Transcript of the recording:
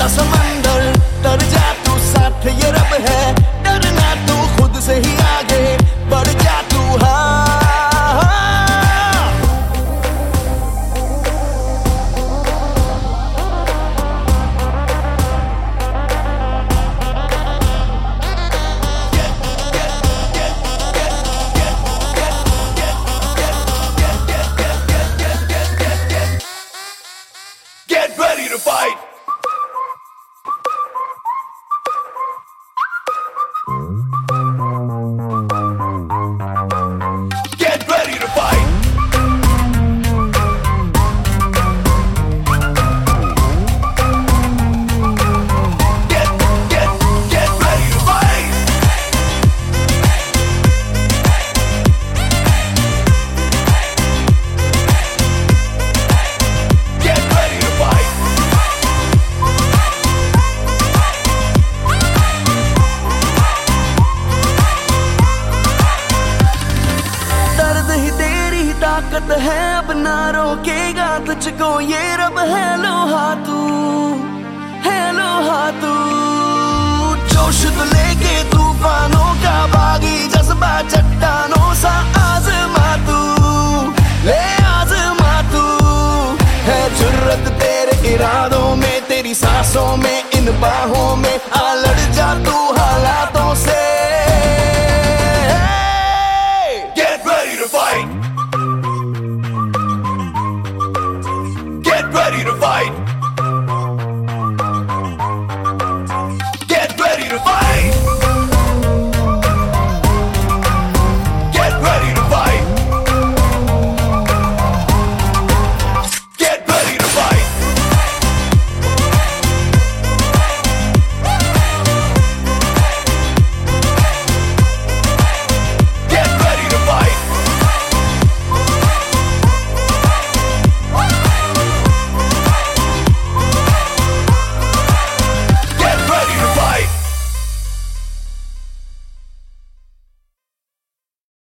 समंदर, डर जा तू साथ ये रब है, डरना तू खुद से ही आगे बढ़ जा तू। Get ready to fight! Get ready to fight! Get ready to fight! Get ready to fight! दर्द ही तेरी ही ताकत है, अब ना रोकेगा तुझको ये रब है। लोहा तू है, लोहा तू, जोश तो लेके तूफानों का बागी, जज्बा चट्टानों सा आजमा तू, ले आजमा तू। है जुर्रत तेरे इरादों में, तेरी सांसों में, इन बाहों में,